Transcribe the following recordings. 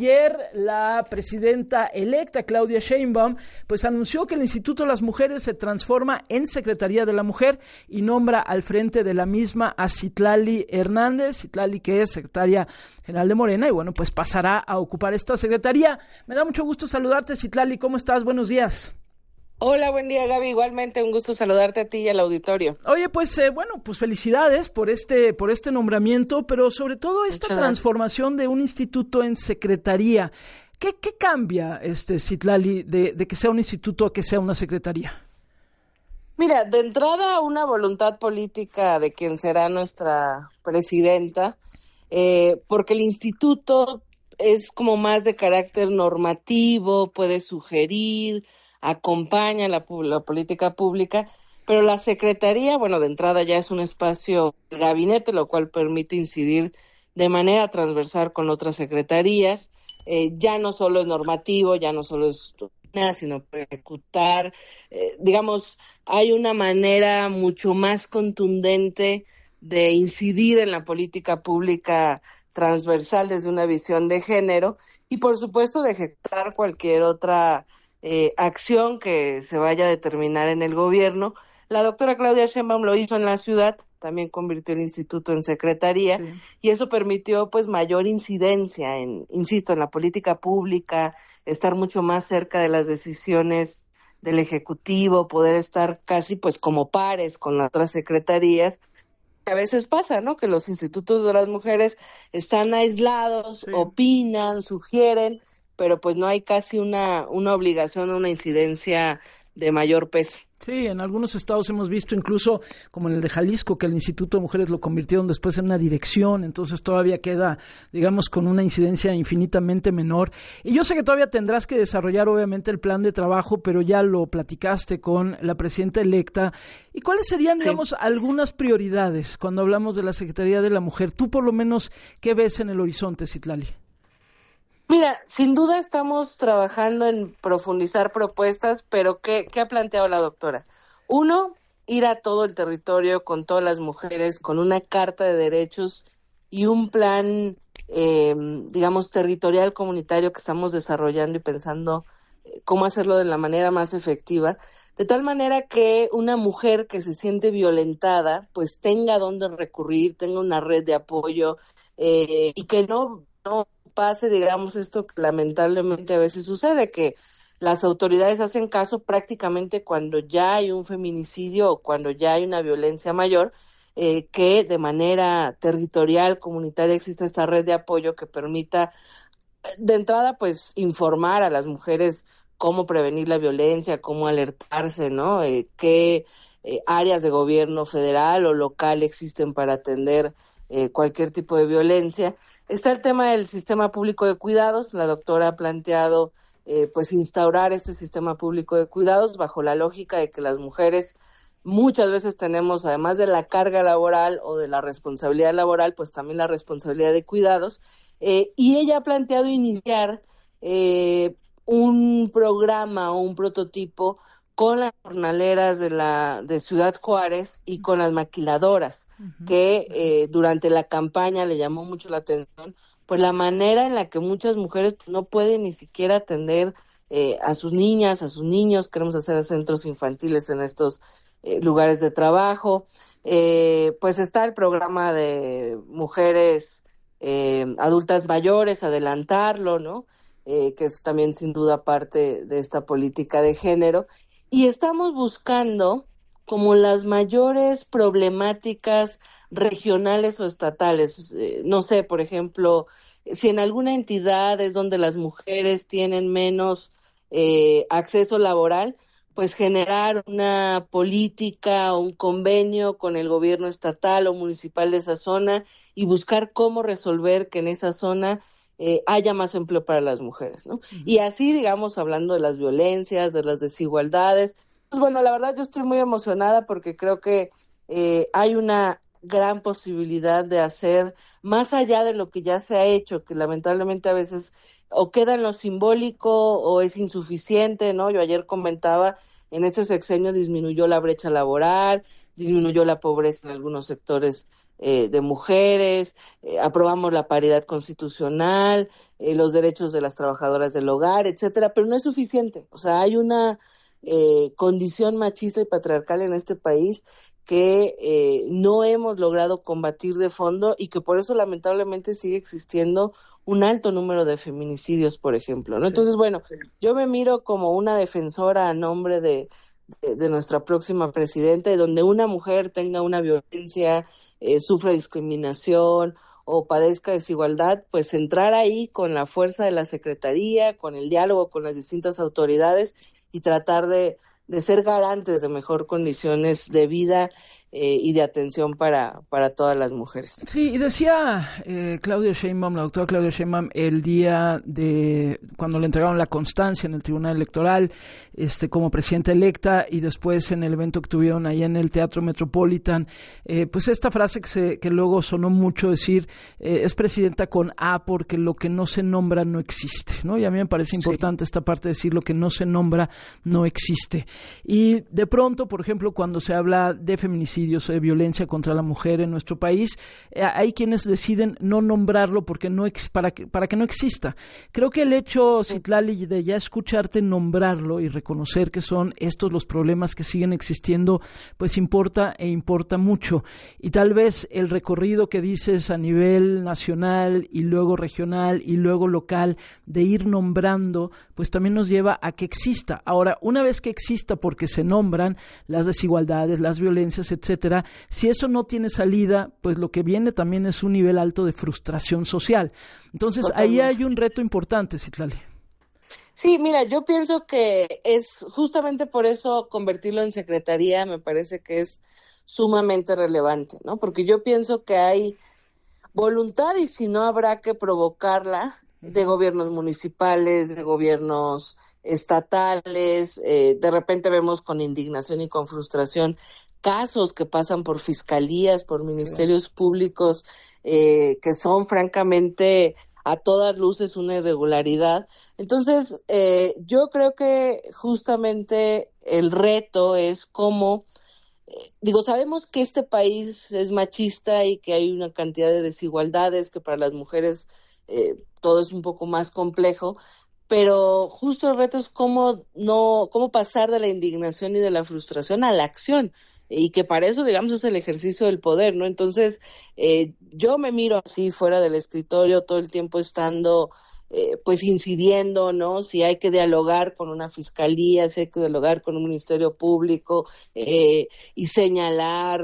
ayer la presidenta electa, Claudia Sheinbaum, pues anunció que el Instituto de las Mujeres se transforma en Secretaría de la Mujer y nombra al frente de la misma a Citlali Hernández, Citlali que es secretaria general de Morena y bueno, pues pasará a ocupar esta secretaría. Me da mucho gusto saludarte, Citlali, ¿cómo estás? Buenos días. Hola, buen día, Gaby. Igualmente, un gusto saludarte a ti y al auditorio. Oye, pues pues felicidades por este nombramiento, pero sobre todo esta transformación de un instituto en secretaría. ¿Qué cambia, Citlali, de que sea un instituto a que sea una secretaría? Mira, de entrada, una voluntad política de quien será nuestra presidenta, porque el instituto es como más de carácter normativo, puede sugerir, acompaña la política pública, pero la secretaría, bueno, de entrada ya es un espacio del gabinete, lo cual permite incidir de manera transversal con otras secretarías. Ya no solo es normativo, ya no solo es sino puede ejecutar. Digamos, hay una manera mucho más contundente de incidir en la política pública transversal desde una visión de género y, por supuesto, de ejecutar cualquier otra acción que se vaya a determinar en el gobierno. La doctora Claudia Sheinbaum lo hizo en la ciudad, también convirtió el instituto en secretaría, sí. Y eso permitió pues mayor incidencia en la política pública, estar mucho más cerca de las decisiones del Ejecutivo, poder estar casi pues como pares con las otras secretarías. A veces pasa, ¿no?, que los institutos de las mujeres están aislados, sí. Opinan, sugieren, pero pues no hay casi una obligación, una incidencia de mayor peso. Sí, en algunos estados hemos visto incluso, como en el de Jalisco, que el Instituto de Mujeres lo convirtieron después en una dirección, entonces todavía queda, digamos, con una incidencia infinitamente menor. Y yo sé que todavía tendrás que desarrollar, obviamente, el plan de trabajo, pero ya lo platicaste con la presidenta electa. ¿Y cuáles serían, digamos, algunas prioridades cuando hablamos de la Secretaría de la Mujer? Tú, por lo menos, ¿qué ves en el horizonte, Citlali? Mira, sin duda estamos trabajando en profundizar propuestas, pero ¿qué ha planteado la doctora? Uno, ir a todo el territorio con todas las mujeres, con una carta de derechos y un plan, digamos, territorial comunitario que estamos desarrollando y pensando cómo hacerlo de la manera más efectiva, de tal manera que una mujer que se siente violentada, pues tenga dónde recurrir, tenga una red de apoyo y que no pase, digamos, esto que lamentablemente a veces sucede, que las autoridades hacen caso prácticamente cuando ya hay un feminicidio o cuando ya hay una violencia mayor, que de manera territorial, comunitaria, existe esta red de apoyo que permita, de entrada, pues, informar a las mujeres cómo prevenir la violencia, cómo alertarse, ¿no? Qué áreas de gobierno federal o local existen para atender cualquier tipo de violencia. Está el tema del sistema público de cuidados. La doctora ha planteado pues instaurar este sistema público de cuidados bajo la lógica de que las mujeres muchas veces tenemos, además de la carga laboral o de la responsabilidad laboral, pues también la responsabilidad de cuidados. Y ella ha planteado iniciar un programa o un prototipo con las jornaleras de Ciudad Juárez y con las maquiladoras, que durante la campaña le llamó mucho la atención, pues la manera en la que muchas mujeres no pueden ni siquiera atender a sus niñas, a sus niños. Queremos hacer centros infantiles en estos lugares de trabajo. Pues está el programa de mujeres adultas mayores, adelantarlo, ¿no? Que es también sin duda parte de esta política de género. Y estamos buscando como las mayores problemáticas regionales o estatales. No sé, por ejemplo, si en alguna entidad es donde las mujeres tienen menos acceso laboral, pues generar una política o un convenio con el gobierno estatal o municipal de esa zona y buscar cómo resolver que en esa zona haya más empleo para las mujeres, ¿no? Uh-huh. Y así, digamos, hablando de las violencias, de las desigualdades. Pues bueno, la verdad yo estoy muy emocionada porque creo que hay una gran posibilidad de hacer más allá de lo que ya se ha hecho, que lamentablemente a veces o queda en lo simbólico o es insuficiente, ¿no? Yo ayer comentaba, en este sexenio disminuyó la brecha laboral, disminuyó la pobreza en algunos sectores de mujeres, aprobamos la paridad constitucional, los derechos de las trabajadoras del hogar, etcétera, pero no es suficiente. O sea, hay una condición machista y patriarcal en este país que no hemos logrado combatir de fondo y que por eso lamentablemente sigue existiendo un alto número de feminicidios, por ejemplo, ¿no? Sí. Entonces, bueno, yo me miro como una defensora a nombre de nuestra próxima presidenta, y donde una mujer tenga una violencia, sufra discriminación o padezca desigualdad, pues entrar ahí con la fuerza de la Secretaría, con el diálogo con las distintas autoridades y tratar de ser garantes de mejor condiciones de vida y de atención para todas las mujeres. Sí, y decía Claudia Sheinbaum, la doctora Claudia Sheinbaum, el día de cuando le entregaron la constancia en el Tribunal Electoral como presidenta electa, y después en el evento que tuvieron ahí en el Teatro Metropolitan, pues esta frase que luego sonó mucho decir, es presidenta con A porque lo que no se nombra no existe, ¿no? Y a mí me parece importante esta parte de decir lo que no se nombra no existe. Y de pronto, por ejemplo, cuando se habla de feminicidio, de violencia contra la mujer en nuestro país, hay quienes deciden no nombrarlo porque para que no exista. Creo que el hecho, Citlali, de ya escucharte nombrarlo y reconocer que son estos los problemas que siguen existiendo, pues importa mucho. Y tal vez el recorrido que dices a nivel nacional y luego regional y luego local, de ir nombrando, pues también nos lleva a que exista. Ahora, una vez que exista, porque se nombran las desigualdades, las violencias, etcétera, si eso no tiene salida, pues lo que viene también es un nivel alto de frustración social. Entonces, totalmente. Ahí hay un reto importante, Citlali. Sí, mira, yo pienso que es justamente por eso convertirlo en secretaría me parece que es sumamente relevante, ¿no? Porque yo pienso que hay voluntad, y si no habrá que provocarla, de gobiernos municipales, de gobiernos estatales. De repente vemos con indignación y con frustración casos que pasan por fiscalías, por ministerios públicos, que son francamente a todas luces una irregularidad. Entonces, yo creo que justamente el reto es cómo, sabemos que este país es machista y que hay una cantidad de desigualdades, que para las mujeres todo es un poco más complejo, pero justo el reto es cómo pasar de la indignación y de la frustración a la acción, y que para eso, digamos, es el ejercicio del poder, ¿no? Entonces, yo me miro así fuera del escritorio todo el tiempo estando, pues incidiendo, ¿no? Si hay que dialogar con una fiscalía, si hay que dialogar con un ministerio público, y señalar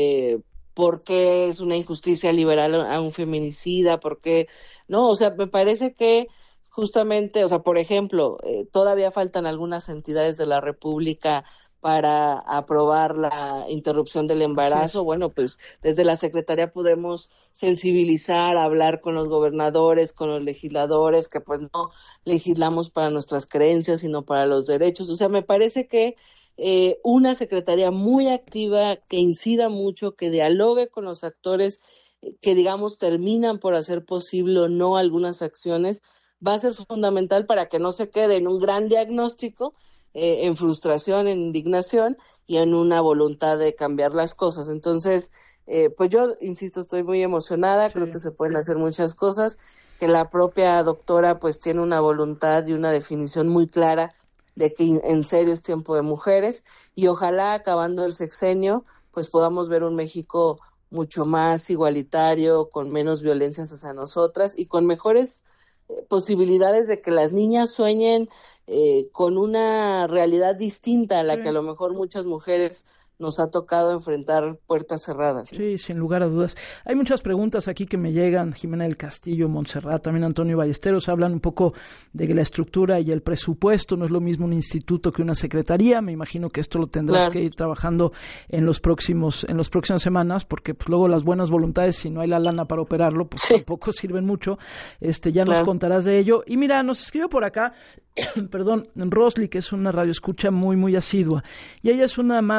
por qué es una injusticia liberar a un feminicida, por qué, ¿no? O sea, me parece que justamente, o sea, por ejemplo, todavía faltan algunas entidades de la República para aprobar la interrupción del embarazo. Bueno, pues desde la Secretaría podemos sensibilizar, hablar con los gobernadores, con los legisladores, que pues no legislamos para nuestras creencias, sino para los derechos. O sea, me parece que una Secretaría muy activa, que incida mucho, que dialogue con los actores que, digamos, terminan por hacer posible o no algunas acciones, va a ser fundamental para que no se quede en un gran diagnóstico, en frustración, en indignación y en una voluntad de cambiar las cosas. Entonces, pues yo, insisto, estoy muy emocionada, creo que se pueden hacer muchas cosas, que la propia doctora pues tiene una voluntad y una definición muy clara de que en serio es tiempo de mujeres, y ojalá acabando el sexenio pues podamos ver un México mucho más igualitario, con menos violencias hacia nosotras y con mejores posibilidades de que las niñas sueñen con una realidad distinta a la que a lo mejor muchas mujeres nos ha tocado enfrentar puertas cerradas, ¿no? Sí, sin lugar a dudas. Hay muchas preguntas aquí que me llegan, Jimena del Castillo, Montserrat, también Antonio Ballesteros, hablan un poco de que la estructura y el presupuesto no es lo mismo un instituto que una secretaría. Me imagino que esto lo tendrás que ir trabajando en las próximas semanas, porque pues, luego las buenas voluntades, si no hay la lana para operarlo, pues tampoco sirven mucho. Ya nos contarás de ello. Y mira, nos escribió por acá Rosly, que es una radioescucha muy, muy asidua, y ella es una madre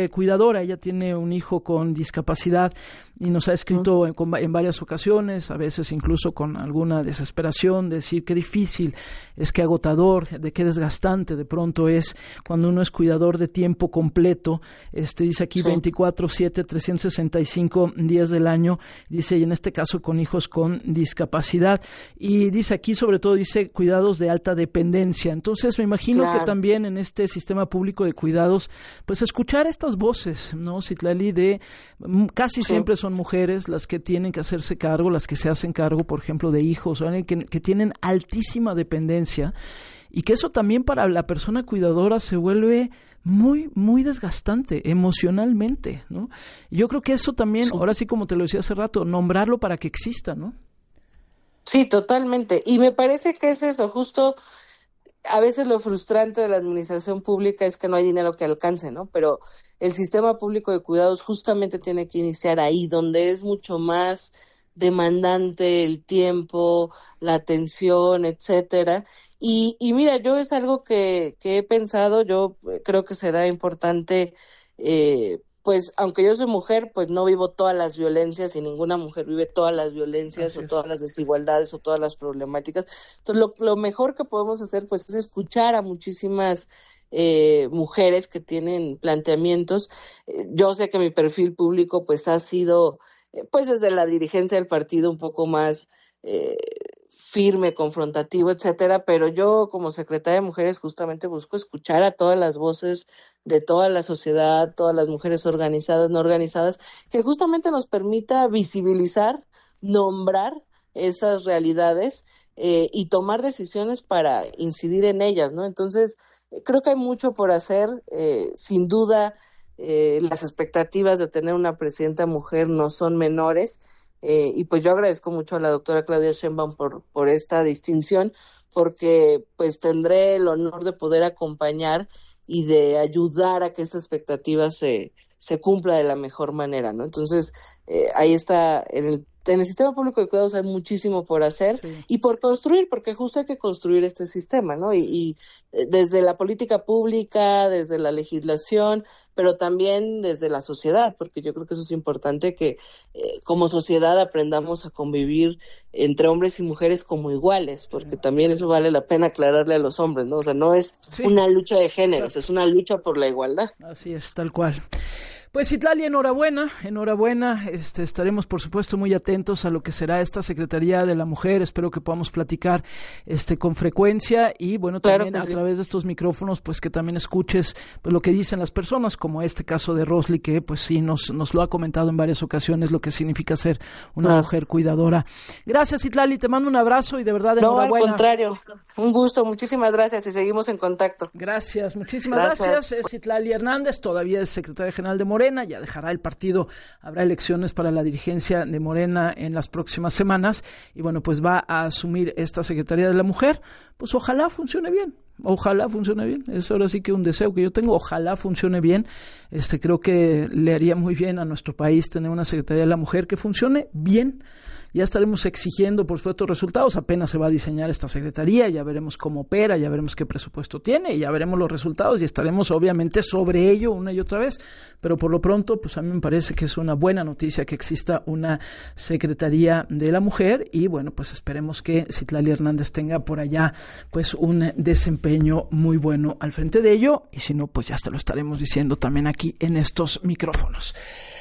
mujer cuidadora, ella tiene un hijo con discapacidad y nos ha escrito en varias ocasiones, a veces incluso con alguna desesperación, decir qué difícil, es que agotador, de qué desgastante de pronto es cuando uno es cuidador de tiempo completo. Dice aquí 24/7, 365 días del año, dice, y en este caso con hijos con discapacidad. Y dice aquí, sobre todo, dice cuidados de alta dependencia. Entonces me imagino que también en este sistema público de cuidados, pues escuchar estas voces, ¿no, Citlali? Casi siempre son mujeres las que tienen que hacerse cargo, las que se hacen cargo, por ejemplo, de hijos, que tienen altísima dependencia, y que eso también para la persona cuidadora se vuelve muy, muy desgastante emocionalmente, ¿no? Y yo creo que eso también, ahora sí, como te lo decía hace rato, nombrarlo para que exista, ¿no? Sí, totalmente. Y me parece que es eso, justo a veces lo frustrante de la administración pública es que no hay dinero que alcance, ¿no? Pero el sistema público de cuidados justamente tiene que iniciar ahí, donde es mucho más demandante el tiempo, la atención, etcétera. Y mira, yo es algo que he pensado, yo creo que será importante, pues aunque yo soy mujer, pues no vivo todas las violencias y ninguna mujer vive todas las violencias o todas las desigualdades o todas las problemáticas. Entonces lo mejor que podemos hacer pues es escuchar a muchísimas mujeres que tienen planteamientos. Yo sé que mi perfil público pues ha sido pues desde la dirigencia del partido un poco más firme, confrontativo, etcétera, pero yo como secretaria de Mujeres justamente busco escuchar a todas las voces de toda la sociedad, todas las mujeres organizadas, no organizadas, que justamente nos permita visibilizar, nombrar esas realidades y tomar decisiones para incidir en ellas, ¿no? Entonces, creo que hay mucho por hacer, sin duda las expectativas de tener una presidenta mujer no son menores, y pues yo agradezco mucho a la doctora Claudia Sheinbaum por esta distinción, porque pues tendré el honor de poder acompañar y de ayudar a que esta expectativa se cumpla de la mejor manera, ¿no? Entonces, ahí está, en el sistema público de cuidados hay muchísimo por hacer y por construir, porque justo hay que construir este sistema, ¿no? Y desde la política pública, desde la legislación, pero también desde la sociedad, porque yo creo que eso es importante, que como sociedad aprendamos a convivir entre hombres y mujeres como iguales, porque también eso vale la pena aclararle a los hombres, ¿no? O sea, no es una lucha de géneros, es una lucha por la igualdad. Así es, tal cual. Pues Citlali, enhorabuena, estaremos por supuesto muy atentos a lo que será esta Secretaría de la Mujer, espero que podamos platicar con frecuencia y bueno, también a través de estos micrófonos, pues que también escuches pues lo que dicen las personas, como este caso de Rosly, que pues sí nos lo ha comentado en varias ocasiones, lo que significa ser una mujer cuidadora. Gracias, Citlali, te mando un abrazo y de verdad enhorabuena. No, al contrario, un gusto, muchísimas gracias y seguimos en contacto. Gracias, muchísimas gracias. Citlali Hernández, todavía es secretaria general de Morena, ya dejará el partido, habrá elecciones para la dirigencia de Morena en las próximas semanas y bueno, pues va a asumir esta Secretaría de la Mujer, pues ojalá funcione bien, es ahora sí que un deseo que yo tengo, ojalá funcione bien, creo que le haría muy bien a nuestro país tener una Secretaría de la Mujer que funcione bien. Ya estaremos exigiendo, por supuesto, resultados. Apenas se va a diseñar esta secretaría, ya veremos cómo opera, ya veremos qué presupuesto tiene, y ya veremos los resultados y estaremos obviamente sobre ello una y otra vez. Pero por lo pronto, pues a mí me parece que es una buena noticia que exista una Secretaría de la Mujer y bueno, pues esperemos que Citlali Hernández tenga por allá pues un desempeño muy bueno al frente de ello y si no, pues ya te lo estaremos diciendo también aquí en estos micrófonos.